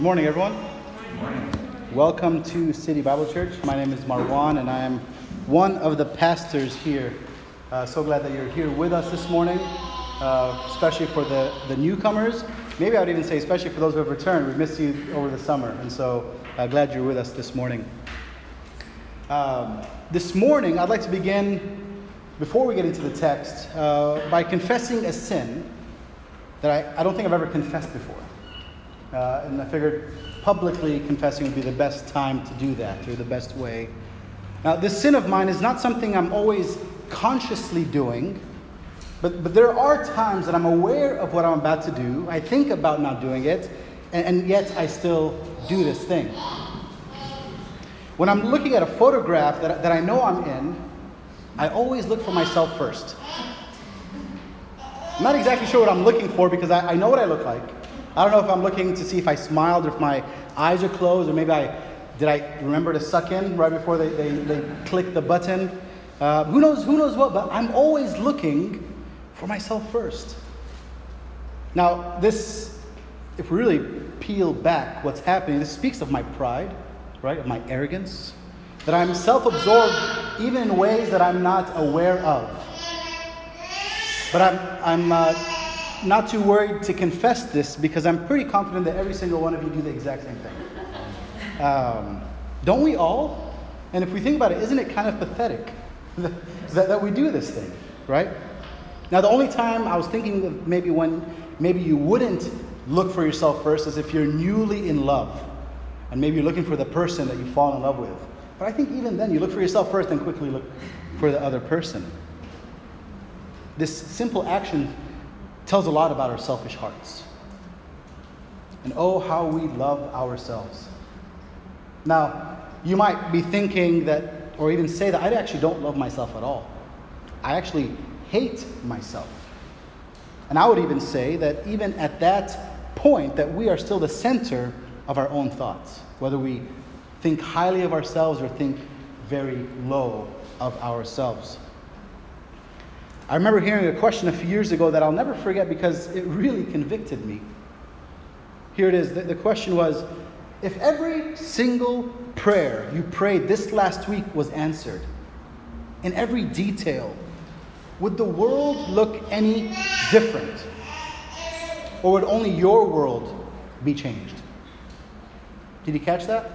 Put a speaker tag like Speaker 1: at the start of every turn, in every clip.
Speaker 1: Good morning, everyone.
Speaker 2: Good morning.
Speaker 1: Welcome to City Bible Church. My name is Marwan, and I am one of the pastors here. So glad that you're here with us this morning, especially for the newcomers. Maybe I would even say especially for those who have returned. We missed you over the summer, and so glad you're with us this morning. This morning, I'd like to begin, before we get into the text, by confessing a sin that I don't think I've ever confessed before. And I figured publicly confessing would be the best time to do that, or the best way. Now, this sin of mine is not something I'm always consciously doing, but there are times that I'm aware of what I'm about to do. I think about not doing it, and yet I still do this thing. When I'm looking at a photograph that I know I'm in, I always look for myself first. I'm not exactly sure what I'm looking for because I know what I look like. I don't know if I'm looking to see if I smiled or if my eyes are closed, or maybe did I remember to suck in right before they click the button. Who knows what, but I'm always looking for myself first. Now, this, if we really peel back what's happening, this speaks of my pride, right, of my arrogance, that I'm self-absorbed even in ways that I'm not aware of. But I'm not too worried to confess this because I'm pretty confident that every single one of you do the exact same thing. Don't we all? And if we think about it, isn't it kind of pathetic that we do this thing, right? Now, the only time I was thinking of maybe you wouldn't look for yourself first is if you're newly in love and maybe you're looking for the person that you fall in love with. But I think even then you look for yourself first and quickly look for the other person. This simple action tells a lot about our selfish hearts. And oh, how we love ourselves. Now, you might be thinking that, or even say that I actually don't love myself at all. I actually hate myself. And I would even say that even at that point, that we are still the center of our own thoughts, whether we think highly of ourselves or think very low of ourselves. I remember hearing a question a few years ago that I'll never forget because it really convicted me. Here it is. The question was, if every single prayer you prayed this last week was answered, in every detail, would the world look any different? Or would only your world be changed? Did you catch that?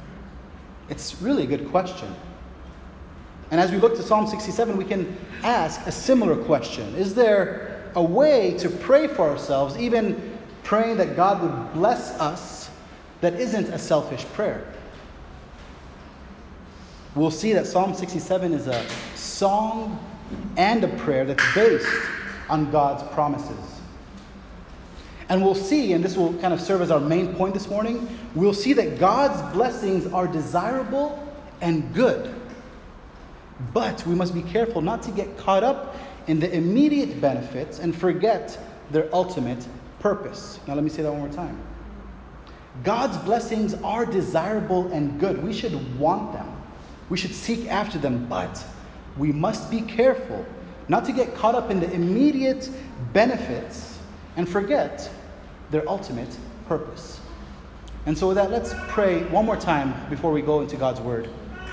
Speaker 1: It's really a good question. And as we look to Psalm 67, we can ask a similar question. Is there a way to pray for ourselves, even praying that God would bless us, that isn't a selfish prayer? We'll see that Psalm 67 is a song and a prayer that's based on God's promises. And we'll see, and this will kind of serve as our main point this morning, we'll see that God's blessings are desirable and good. But we must be careful not to get caught up in the immediate benefits and forget their ultimate purpose. Now let me say that one more time. God's blessings are desirable and good. We should want them. We should seek after them. But we must be careful not to get caught up in the immediate benefits and forget their ultimate purpose. And so with that, let's pray one more time before we go into God's Word.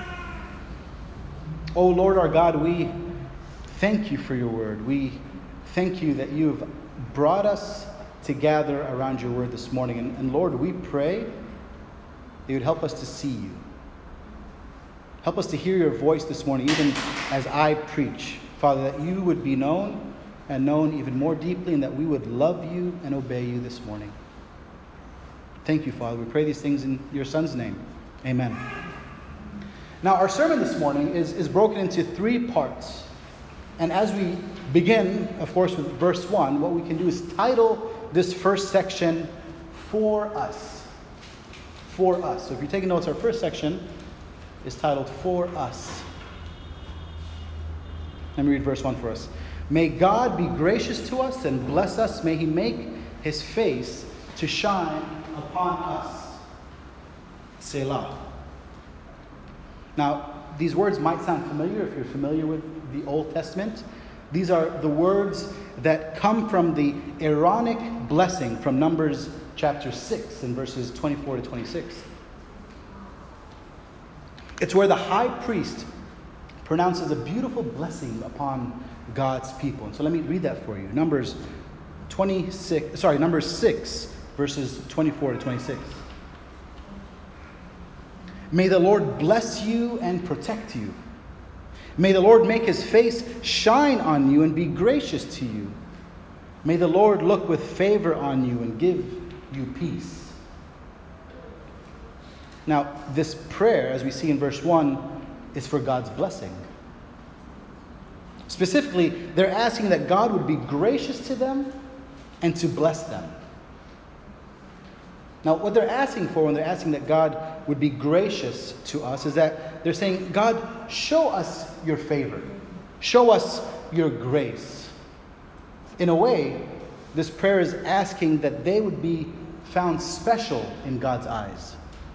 Speaker 1: Oh Lord our God, we thank you for your word. We thank you that you've brought us to gather around your word this morning. And Lord, we pray that you would help us to see you. Help us to hear your voice this morning, even as I preach. Father, that you would be known and known even more deeply, and that we would love you and obey you this morning. Thank you, Father. We pray these things in your Son's name. Amen. Now, our sermon this morning is broken into three parts. And as we begin, of course, with verse 1, what we can do is title this first section, For Us. For Us. So if you're taking notes, our first section is titled, For Us. Let me read verse 1 for us. May God be gracious to us and bless us. May he make his face to shine upon us. Selah. Now, these words might sound familiar if you're familiar with the Old Testament. These are the words that come from the Aaronic blessing from Numbers chapter 6 in verses 24 to 26. It's where the high priest pronounces a beautiful blessing upon God's people. And so let me read that for you. Numbers 6, verses 24 to 26. May the Lord bless you and protect you. May the Lord make his face shine on you and be gracious to you. May the Lord look with favor on you and give you peace. Now, this prayer, as we see in verse 1, is for God's blessing. Specifically, they're asking that God would be gracious to them and to bless them. Now, what they're asking for when they're asking that God would be gracious to us is that they're saying, God, show us your favor. Show us your grace. In a way, this prayer is asking that they would be found special in God's eyes.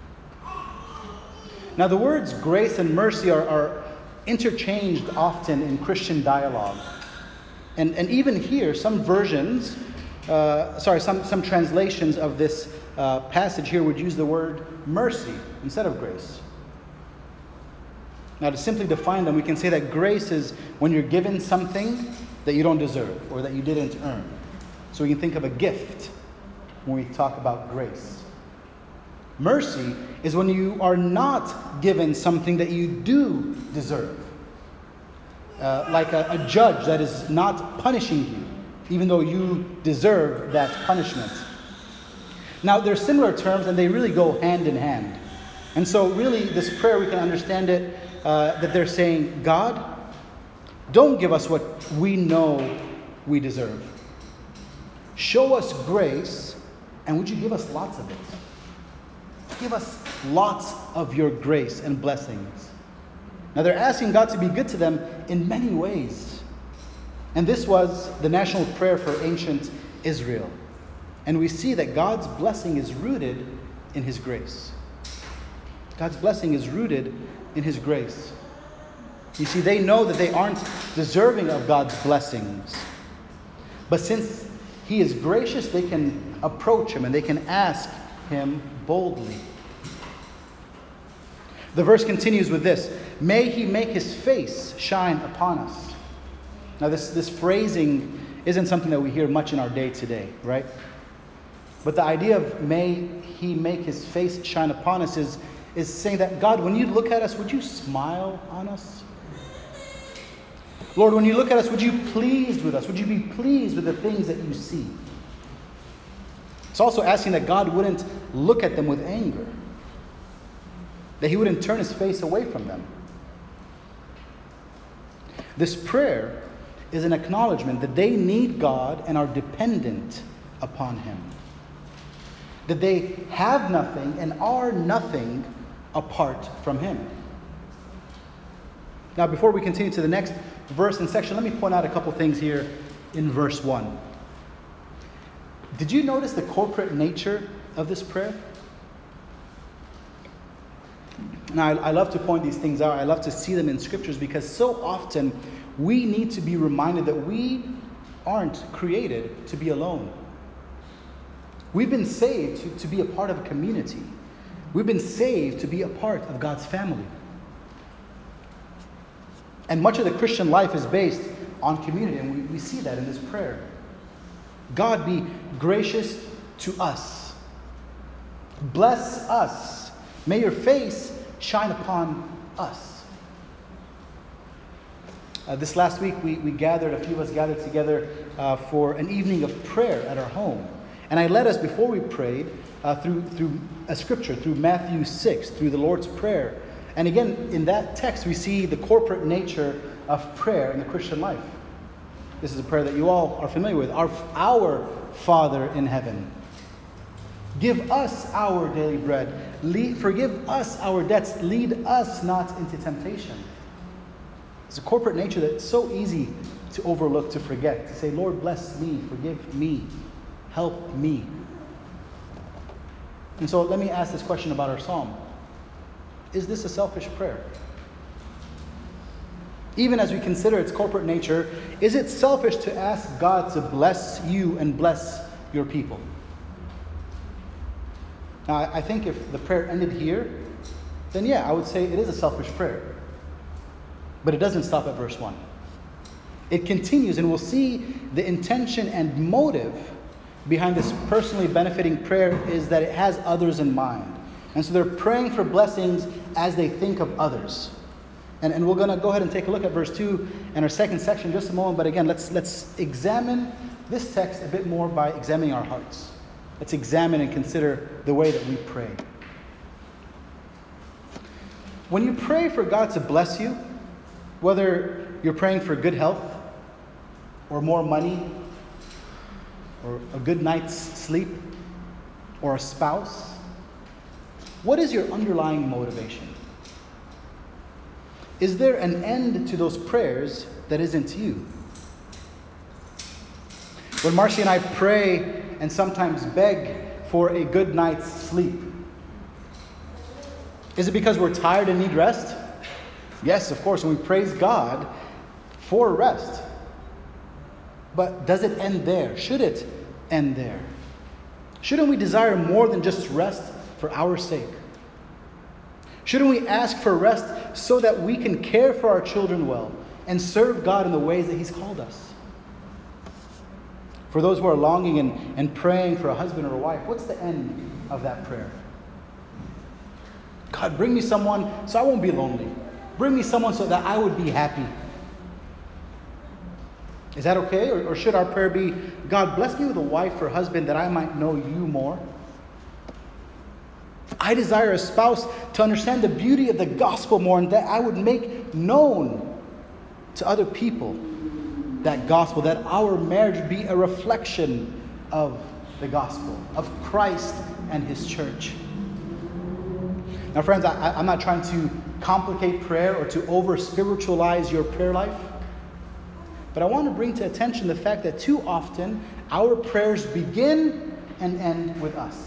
Speaker 1: Now, the words grace and mercy are interchanged often in Christian dialogue. And even here, some versions, some translations of this passage here would use the word mercy instead of grace. Now, to simply define them, we can say that grace is when you're given something that you don't deserve or that you didn't earn. So we can think of a gift when we talk about grace. Mercy is when you are not given something that you do deserve. Like a judge that is not punishing you, even though you deserve that punishment. Now, they're similar terms, and they really go hand in hand. And so, really, this prayer, we can understand it that they're saying, God, don't give us what we know we deserve. Show us grace, and would you give us lots of it? Give us lots of your grace and blessings. Now, they're asking God to be good to them in many ways. And this was the national prayer for ancient Israel. And we see that God's blessing is rooted in his grace. God's blessing is rooted in his grace. You see, they know that they aren't deserving of God's blessings. But since he is gracious, they can approach him and they can ask him boldly. The verse continues with this: may he make his face shine upon us. Now, this phrasing isn't something that we hear much in our day today, right? But the idea of may he make his face shine upon us is saying that, God, when you look at us, would you smile on us? Lord, when you look at us, would you be pleased with us? Would you be pleased with the things that you see? It's also asking that God wouldn't look at them with anger, that he wouldn't turn his face away from them. This prayer is an acknowledgement that they need God and are dependent upon him. That they have nothing and are nothing apart from him. Now, before we continue to the next verse and section, let me point out a couple things here in verse 1. Did you notice the corporate nature of this prayer? Now, I love to point these things out. I love to see them in scriptures because so often we need to be reminded that we aren't created to be alone. We've been saved to be a part of a community. We've been saved to be a part of God's family. And much of the Christian life is based on community, and we see that in this prayer. God, be gracious to us. Bless us. May your face shine upon us. This last week, a few of us gathered together for an evening of prayer at our home. And I led us, before we prayed, through a scripture, through Matthew 6, through the Lord's Prayer. And again, in that text, we see the corporate nature of prayer in the Christian life. This is a prayer that you all are familiar with. Our Father in heaven, give us our daily bread. Forgive us our debts. Lead us not into temptation. It's a corporate nature that's so easy to overlook, to forget. To say, Lord, bless me, forgive me, help me. And so let me ask this question about our psalm. Is this a selfish prayer? Even as we consider its corporate nature, is it selfish to ask God to bless you and bless your people? Now, I think if the prayer ended here, then yeah, I would say it is a selfish prayer. But it doesn't stop at verse 1. It continues, and we'll see the intention and motive behind this personally benefiting prayer is that it has others in mind. And so they're praying for blessings as they think of others. And we're going to go ahead and take a look at verse 2 and our second section in just a moment. But again, let's examine this text a bit more by examining our hearts. Let's examine and consider the way that we pray. When you pray for God to bless you, whether you're praying for good health or more money or a good night's sleep or a spouse, what is your underlying motivation? Is there an end to those prayers that isn't you? When Marcy and I pray and sometimes beg for a good night's sleep, is it because we're tired and need rest? Yes, of course, and we praise God for rest. But does it end there? Should it end there? Shouldn't we desire more than just rest for our sake? Shouldn't we ask for rest so that we can care for our children well and serve God in the ways that He's called us? For those who are longing and praying for a husband or a wife, what's the end of that prayer? God, bring me someone so I won't be lonely. Bring me someone so that I would be happy. Is that okay? Or should our prayer be, God, bless me with a wife or husband that I might know you more? I desire a spouse to understand the beauty of the gospel more and that I would make known to other people that gospel, that our marriage be a reflection of the gospel, of Christ and His church. Now, friends, I'm not trying to complicate prayer or to over-spiritualize your prayer life. But I want to bring to attention the fact that too often our prayers begin and end with us.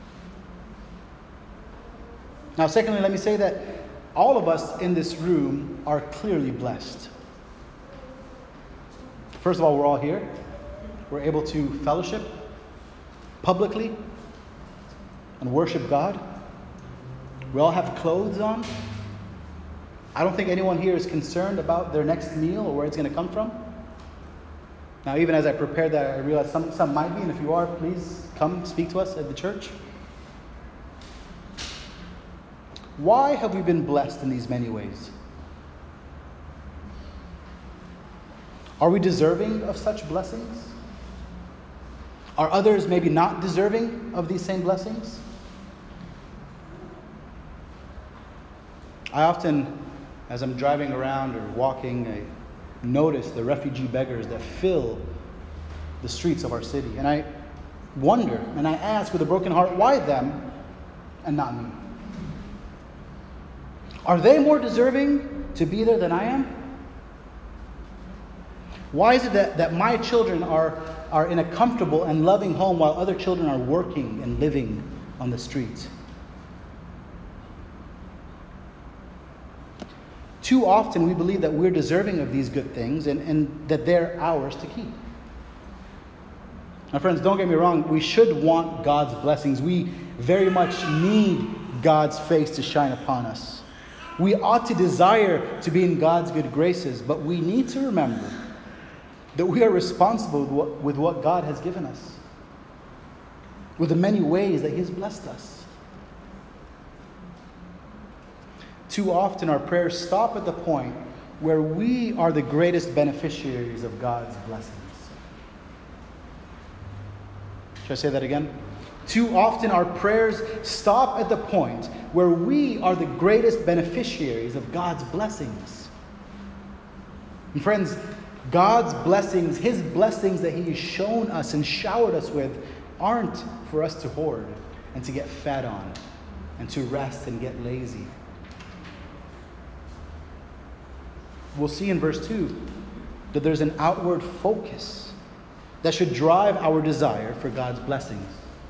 Speaker 1: Now, secondly, let me say that all of us in this room are clearly blessed. First of all, we're all here. We're able to fellowship publicly and worship God. We all have clothes on. I don't think anyone here is concerned about their next meal or where it's going to come from. Now, even as I prepared that, I realized some might be, and if you are, please come speak to us at the church. Why have we been blessed in these many ways? Are we deserving of such blessings? Are others maybe not deserving of these same blessings? I often, as I'm driving around or walking, I notice the refugee beggars that fill the streets of our city. And I wonder, and I ask with a broken heart, why them and not me? Are they more deserving to be there than I am? Why is it that my children are in a comfortable and loving home while other children are working and living on the streets? Too often we believe that we're deserving of these good things and that they're ours to keep. Now, friends, don't get me wrong. We should want God's blessings. We very much need God's face to shine upon us. We ought to desire to be in God's good graces, but we need to remember that we are responsible with what God has given us, with the many ways that He has blessed us. Too often our prayers stop at the point where we are the greatest beneficiaries of God's blessings. Should I say that again? Too often our prayers stop at the point where we are the greatest beneficiaries of God's blessings. And friends, God's blessings, His blessings that He has shown us and showered us with, aren't for us to hoard and to get fat on and to rest and get lazy. We'll see in verse 2 that there's an outward focus that should drive our desire for God's blessings.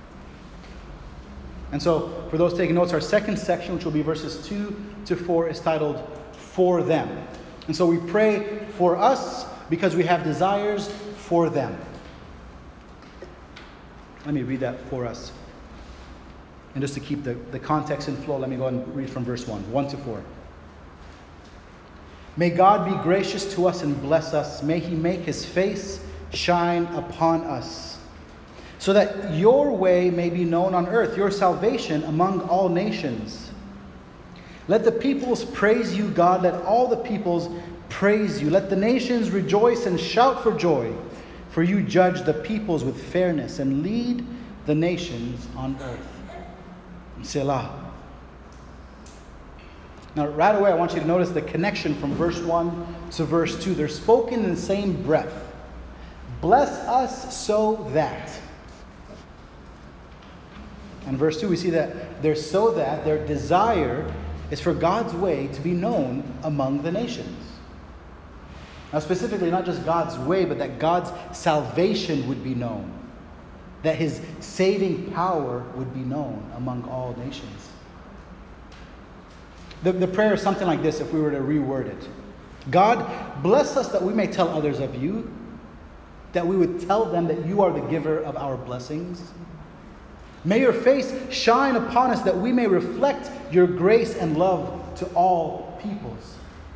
Speaker 1: And so, for those taking notes, our second section, which will be verses 2 to 4, is titled, For Them. And so we pray for us because we have desires for them. Let me read that for us. And just to keep the context in flow, let me go and read from verse 1 to 4. May God be gracious to us and bless us. May He make His face shine upon us, so that your way may be known on earth, your salvation among all nations. Let the peoples praise you, God. Let all the peoples praise you. Let the nations rejoice and shout for joy. For you judge the peoples with fairness and lead the nations on earth. Selah. Now, right away, I want you to notice the connection from verse 1 to verse 2. They're spoken in the same breath. Bless us so that. And verse 2, we see that their desire is for God's way to be known among the nations. Now, specifically, not just God's way, but that God's salvation would be known. That His saving power would be known among all nations. The prayer is something like this if we were to reword it. God, bless us that we may tell others of you, that we would tell them that you are the giver of our blessings. May your face shine upon us that we may reflect your grace and love to all peoples.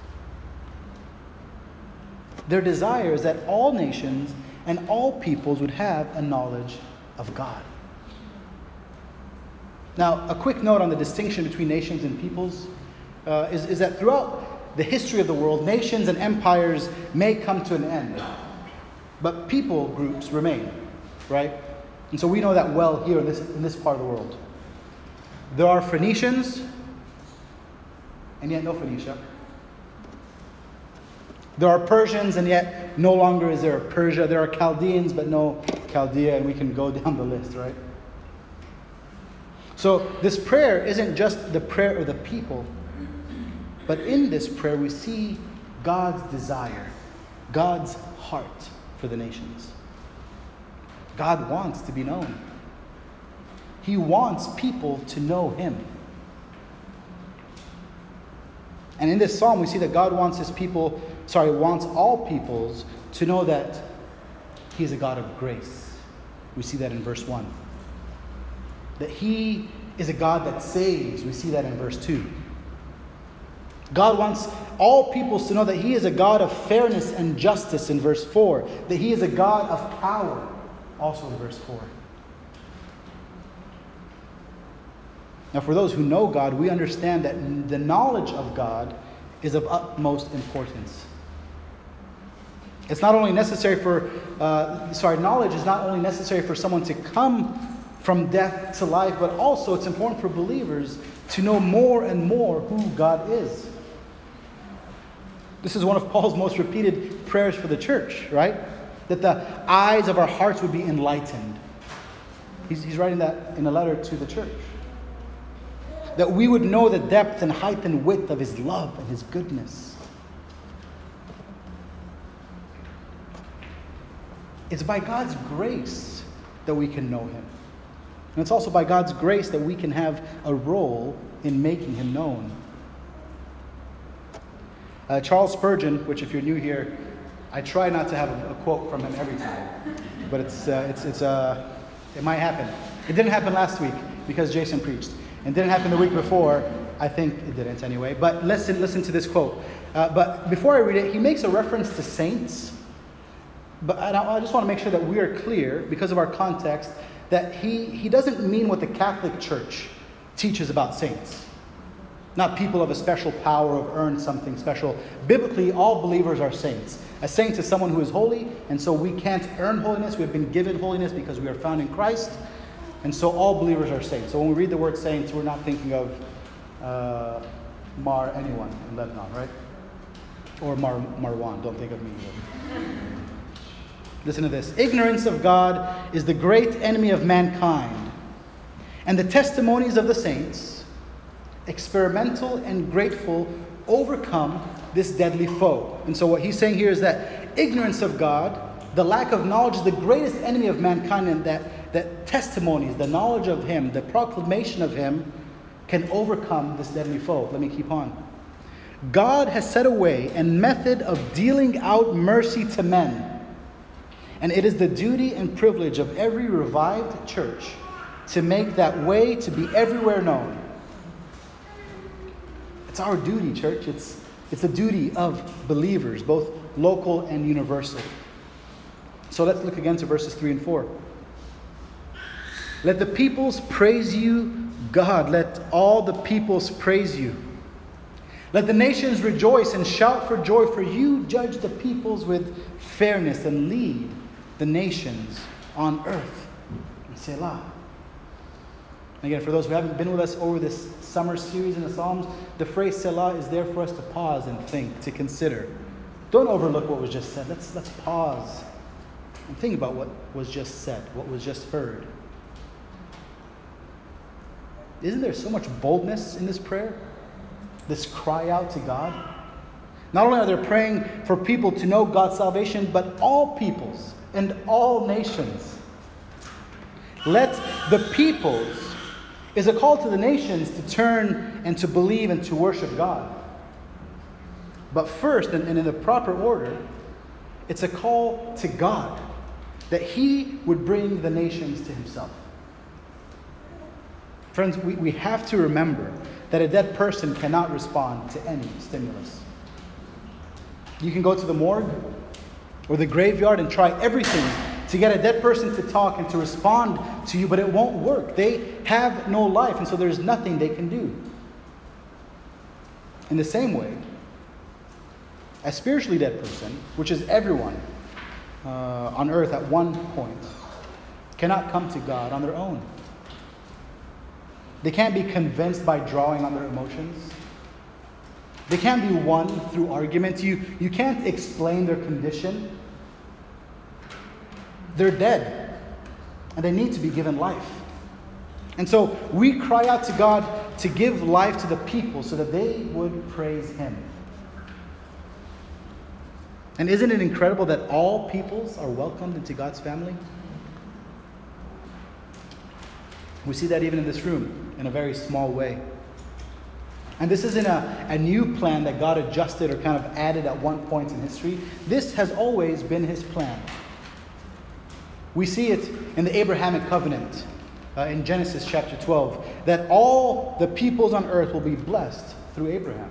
Speaker 1: Their desire is that all nations and all peoples would have a knowledge of God. Now, a quick note on the distinction between nations and peoples is that throughout the history of the world, nations and empires may come to an end, but people groups remain, right? And so we know that well here in this part of the world. There are Phoenicians, and yet no Phoenicia. There are Persians, and yet no longer is there a Persia. There are Chaldeans, but no Chaldea, and we can go down the list, right? So this prayer isn't just the prayer of the people, but in this prayer we see God's desire, God's heart for the nations. God wants to be known. He wants people to know Him. And in this psalm, we see that God wants wants all peoples to know that He is a God of grace. We see that in verse 1. That He is a God that saves. We see that in verse 2. God wants all peoples to know that He is a God of fairness and justice in verse 4. That He is a God of power, also in verse 4. Now, for those who know God, we understand that the knowledge of God is of utmost importance. It's not only necessary knowledge is not only necessary for someone to come from death to life, but also it's important for believers to know more and more who God is. This is one of Paul's most repeated prayers for the church, right? That the eyes of our hearts would be enlightened. He's writing that in a letter to the church. That we would know the depth and height and width of His love and His goodness. It's by God's grace that we can know Him. And it's also by God's grace that we can have a role in making Him known. Charles Spurgeon, which if you're new here, I try not to have a quote from him every time. But it might happen. It didn't happen last week because Jason preached. It didn't happen the week before. I think it didn't anyway. But listen to this quote. But before I read it, he makes a reference to saints. But I just want to make sure that we are clear, because of our context, that he doesn't mean what the Catholic Church teaches about saints. Not people of a special power of earned something special. Biblically, all believers are saints. A saint is someone who is holy, and so we can't earn holiness. We have been given holiness because we are found in Christ. And so all believers are saints. So when we read the word saints, we're not thinking of anyone in Lebanon, right? Or Marwan. Don't think of me. Listen to this. Ignorance of God is the great enemy of mankind. And the testimonies of the saints, experimental and grateful, overcome this deadly foe. And so what he's saying here is that ignorance of God, the lack of knowledge, is the greatest enemy of mankind, and that testimonies, the knowledge of Him, the proclamation of Him, can overcome this deadly foe. Let me keep on. God has set a way and method of dealing out mercy to men. And it is the duty and privilege of every revived church to make that way to be everywhere known. It's our duty, church. It's a duty of believers, both local and universal. So let's look again to verses 3 and 4. Let the peoples praise you, God. Let all the peoples praise you. Let the nations rejoice and shout for joy, for you judge the peoples with fairness and lead the nations on earth. And Selah. Again, for those who haven't been with us over this summer series in the Psalms, the phrase Selah is there for us to pause and think, to consider. Don't overlook what was just said. Let's pause and think about what was just said, what was just heard. Isn't there so much boldness in this prayer? This cry out to God? Not only are they praying for people to know God's salvation, but all peoples and all nations. Let the peoples is a call to the nations to turn and to believe and to worship God. But first, and in the proper order, it's a call to God that He would bring the nations to Himself. Friends, we have to remember that a dead person cannot respond to any stimulus. You can go to the morgue or the graveyard and try everything to get a dead person to talk and to respond to you, but it won't work. They have no life, and so there's nothing they can do. In the same way, a spiritually dead person, which is everyone on earth at one point, cannot come to God on their own. They can't be convinced by drawing on their emotions. They can't be won through arguments. You can't explain their condition. They're dead, and they need to be given life. And so we cry out to God to give life to the people so that they would praise Him. And isn't it incredible that all peoples are welcomed into God's family? We see that even in this room in a very small way. And this isn't a new plan that God adjusted or kind of added at one point in history. This has always been His plan. We see it in the Abrahamic covenant in Genesis chapter 12, that all the peoples on earth will be blessed through Abraham.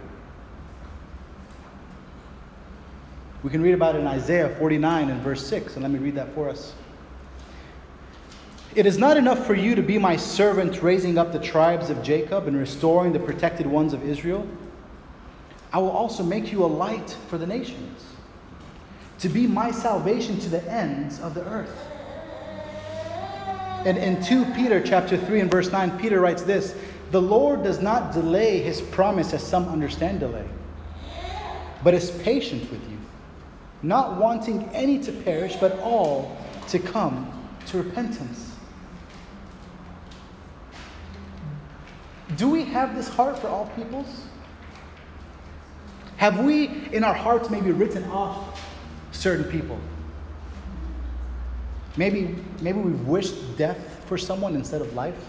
Speaker 1: We can read about it in Isaiah 49 and verse 6, and let me read that for us. It is not enough for you to be my servant, raising up the tribes of Jacob and restoring the protected ones of Israel. I will also make you a light for the nations, to be my salvation to the ends of the earth. And in 2 Peter chapter 3 and verse 9, Peter writes this: the Lord does not delay His promise as some understand delay, but is patient with you, not wanting any to perish, but all to come to repentance. Do we have this heart for all peoples? Have we in our hearts maybe written off certain people? Maybe we've wished death for someone instead of life.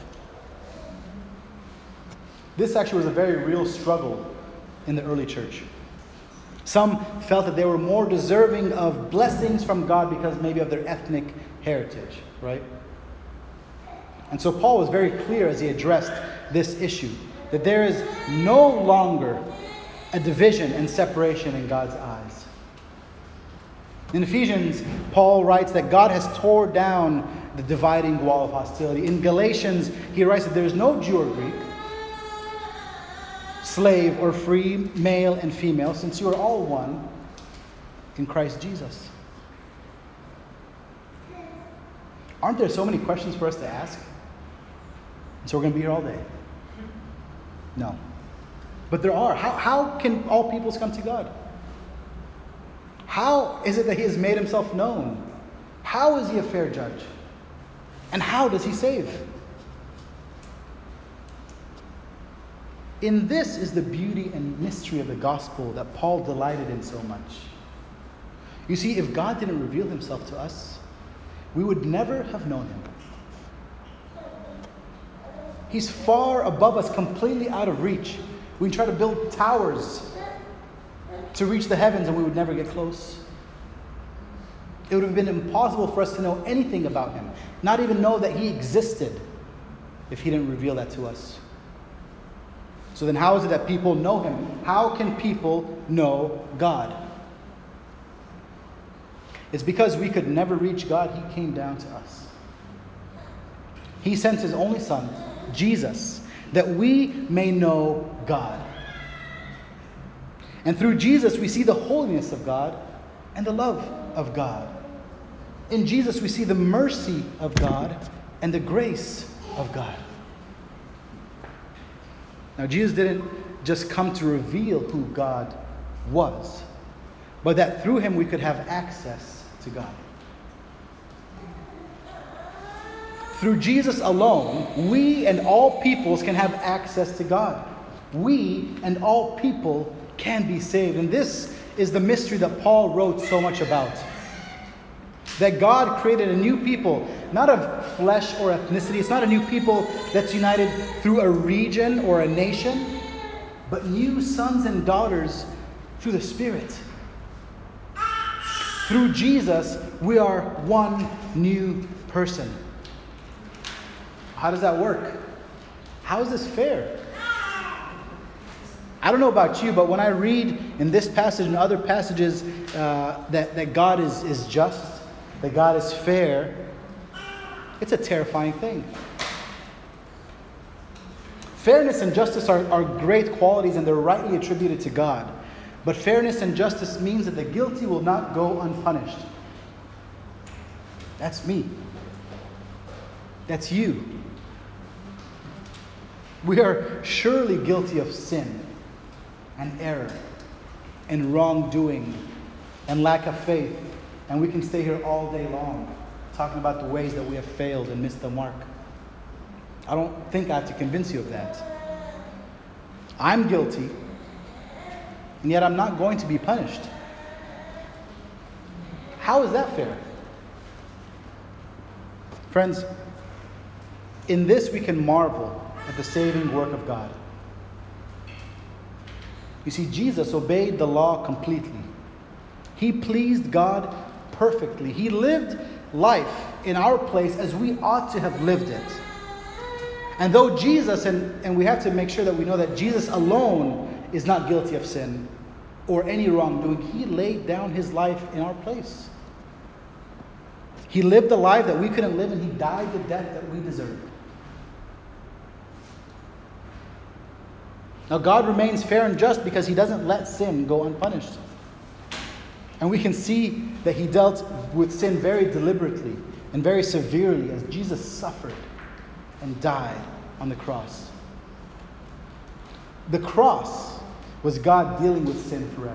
Speaker 1: This actually was a very real struggle in the early church. Some felt that they were more deserving of blessings from God because maybe of their ethnic heritage, right? And so Paul was very clear as he addressed this issue, that there is no longer a division and separation in God's eyes. In Ephesians, Paul writes that God has torn down the dividing wall of hostility. In Galatians, he writes that there is no Jew or Greek, slave or free, male and female, since you are all one in Christ Jesus. Aren't there so many questions for us to ask? And so we're going to be here all day. No. But there are. How can all peoples come to God? How is it that He has made Himself known? How is He a fair judge? And how does He save? In this is the beauty and mystery of the gospel that Paul delighted in so much. You see, if God didn't reveal Himself to us, we would never have known Him. He's far above us, completely out of reach. We can try to build towers to reach the heavens and we would never get close. It would have been impossible for us to know anything about Him, not even know that He existed. if he didn't reveal that to us. So then how is it that people know him? How can people know God? It's because we could never reach God. He came down to us. He sent his only Son, Jesus, that we may know God. And through Jesus, we see the holiness of God and the love of God. In Jesus, we see the mercy of God and the grace of God. Now, Jesus didn't just come to reveal who God was, but that through him we could have access to God. Through Jesus alone, we and all peoples can have access to God. We and all people can be saved. And this is the mystery that Paul wrote so much about. That God created a new people, not of flesh or ethnicity. It's not a new people that's united through a region or a nation, but new sons and daughters through the Spirit. Through Jesus, we are one new person. How does that work? How is this fair? I don't know about you, but when I read in this passage and other passages that God is just, that God is fair, it's a terrifying thing. Fairness and justice are great qualities and they're rightly attributed to God. But fairness and justice means that the guilty will not go unpunished. That's me. That's you. We are surely guilty of sin and error and wrongdoing and lack of faith. And we can stay here all day long talking about the ways that we have failed and missed the mark. I don't think I have to convince you of that. I'm guilty, and yet I'm not going to be punished. How is that fair? Friends, in this we can marvel at the saving work of God. You see, Jesus obeyed the law completely. He pleased God perfectly. He lived life in our place as we ought to have lived it. And though Jesus, and we have to make sure that we know that Jesus alone is not guilty of sin or any wrongdoing, he laid down his life in our place. He lived a life that we couldn't live, and he died the death that we deserved. Now, God remains fair and just because he doesn't let sin go unpunished. And we can see that he dealt with sin very deliberately and very severely as Jesus suffered and died on the cross. The cross was God dealing with sin forever.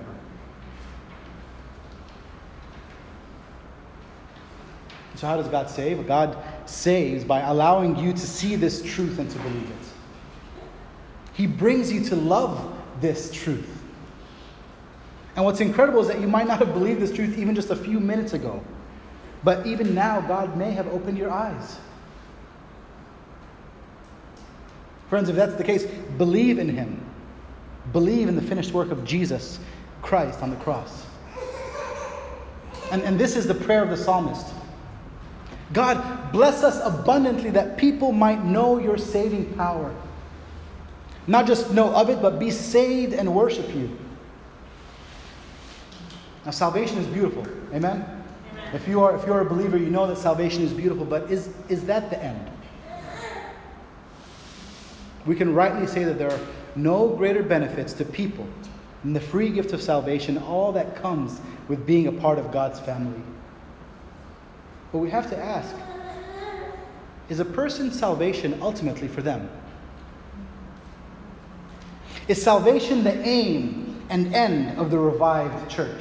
Speaker 1: So how does God save? God saves by allowing you to see this truth and to believe it. He brings you to love this truth. And what's incredible is that you might not have believed this truth even just a few minutes ago. But even now, God may have opened your eyes. Friends, if that's the case, believe in him. Believe in the finished work of Jesus Christ on the cross. And this is the prayer of the psalmist. God, bless us abundantly that people might know your saving power. Not just know of it, but be saved and worship you. Now, salvation is beautiful. Amen? Amen. If you are a believer, you know that salvation is beautiful, but is that the end? We can rightly say that there are no greater benefits to people than the free gift of salvation, all that comes with being a part of God's family. But we have to ask, is a person's salvation ultimately for them? Is salvation the aim and end of the revived church?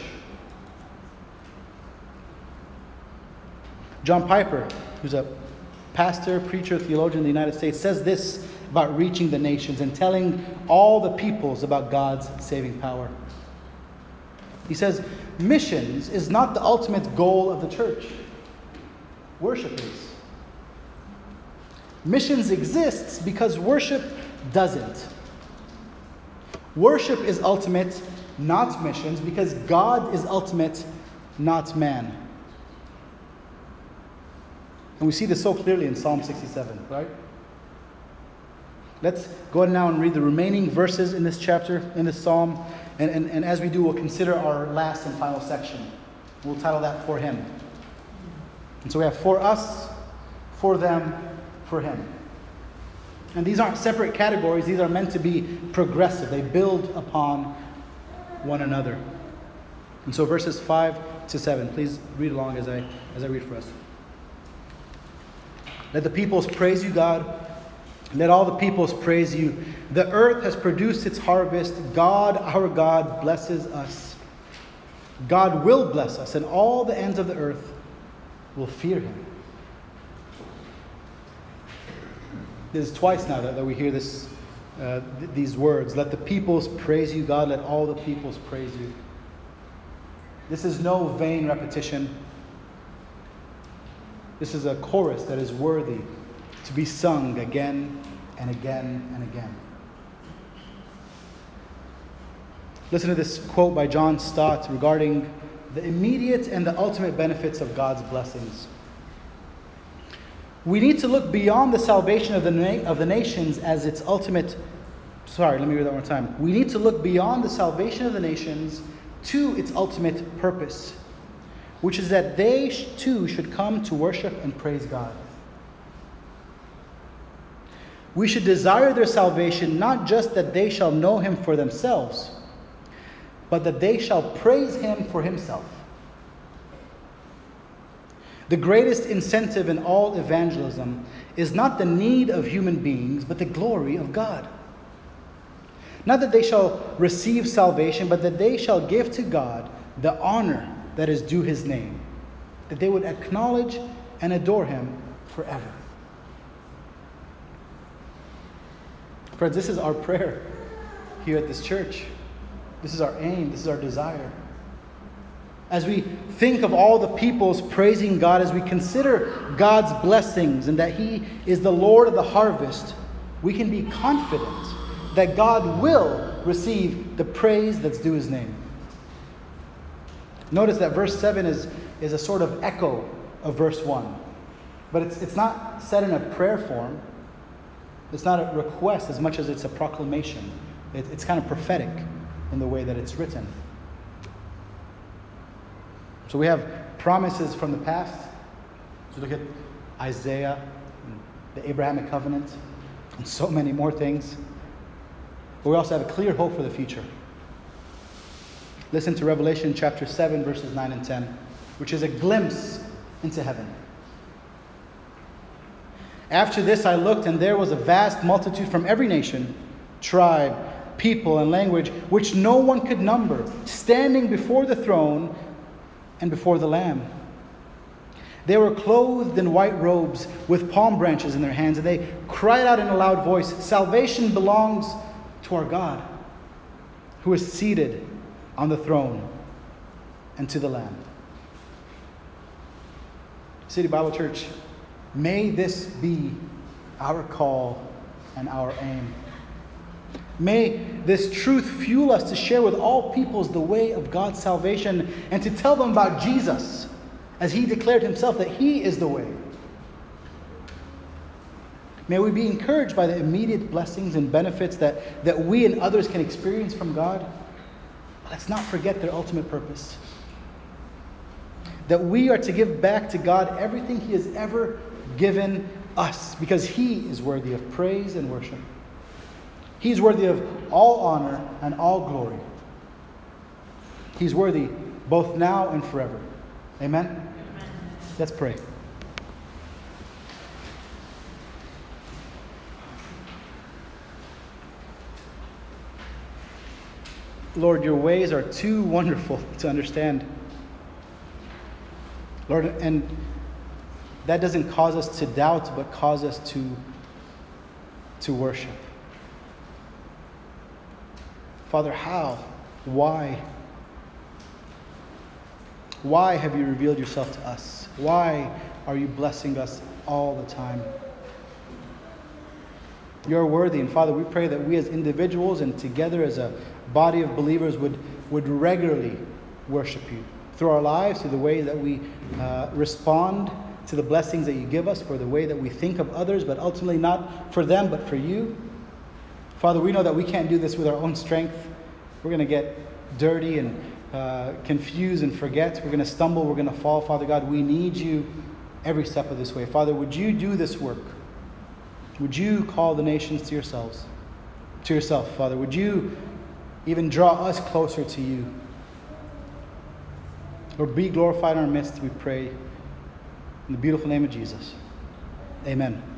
Speaker 1: John Piper, who's a pastor, preacher, theologian in the United States, says this about reaching the nations and telling all the peoples about God's saving power. He says, missions is not the ultimate goal of the church. Worship is. Missions exists because worship doesn't. Worship is ultimate, not missions, because God is ultimate, not man. And we see this so clearly in Psalm 67, right? Let's go ahead now and read the remaining verses in this chapter, in this psalm. And as we do, we'll consider our last and final section. We'll title that For Him. And so we have for us, for them, for Him. And these aren't separate categories. These are meant to be progressive. They build upon one another. And so verses 5 to 7. Please read along as I read for us. Let the peoples praise you, God. Let all the peoples praise you. The earth has produced its harvest. God, our God, blesses us. God will bless us, and all the ends of the earth will fear Him. This is twice now that we hear these words. Let the peoples praise you, God. Let all the peoples praise you. This is no vain repetition. This is a chorus that is worthy to be sung again and again and again. Listen to this quote by John Stott regarding the immediate and the ultimate benefits of God's blessings. We need to look beyond the salvation of the nations as its ultimate... Sorry, let me read that one more time. We need to look beyond the salvation of the nations to its ultimate purpose, which is that they too should come to worship and praise God. We should desire their salvation, not just that they shall know Him for themselves, but that they shall praise Him for Himself. The greatest incentive in all evangelism is not the need of human beings, but the glory of God. Not that they shall receive salvation, but that they shall give to God the honor that is due His name, that they would acknowledge and adore Him forever. Friends, this is our prayer here at this church. This is our aim. This is our desire. As we think of all the peoples praising God, as we consider God's blessings and that He is the Lord of the harvest, we can be confident that God will receive the praise that's due His name. Notice that verse 7 is a sort of echo of verse 1. But it's not said in a prayer form. It's not a request as much as it's a proclamation. It's kind of prophetic in the way that it's written. So we have promises from the past. So look at Isaiah, the Abrahamic covenant, and so many more things. But we also have a clear hope for the future. Listen to Revelation chapter 7, verses 9 and 10, which is a glimpse into heaven. After this I looked, and there was a vast multitude from every nation, tribe, people, and language, which no one could number, standing before the throne and before the Lamb. They were clothed in white robes with palm branches in their hands, and they cried out in a loud voice, "Salvation belongs to our God, who is seated on the throne, and to the Lamb." City Bible Church, may this be our call and our aim. May this truth fuel us to share with all peoples the way of God's salvation and to tell them about Jesus, as He declared Himself that He is the way. May we be encouraged by the immediate blessings and benefits that we and others can experience from God. But let's not forget their ultimate purpose. That we are to give back to God everything He has ever given us, because He is worthy of praise and worship. He's worthy of all honor and all glory. He's worthy both now and forever. Amen? Amen. Let's pray. Lord, your ways are too wonderful to understand. Lord, and that doesn't cause us to doubt, but cause us to worship. Father, how? Why? Why have you revealed yourself to us? Why are you blessing us all the time? You're worthy, and Father, we pray that we as individuals and together as a body of believers would regularly worship you through our lives, through the way that we respond to the blessings that you give us, for the way that we think of others, but ultimately not for them, but for you. Father, we know that we can't do this with our own strength. We're going to get dirty and confused and forget. We're going to stumble. We're going to fall. Father God, we need you every step of this way. Father, would you do this work? Would you call the nations to yourself, Father? Would you even draw us closer to you? Lord, be glorified in our midst, we pray. In the beautiful name of Jesus. Amen.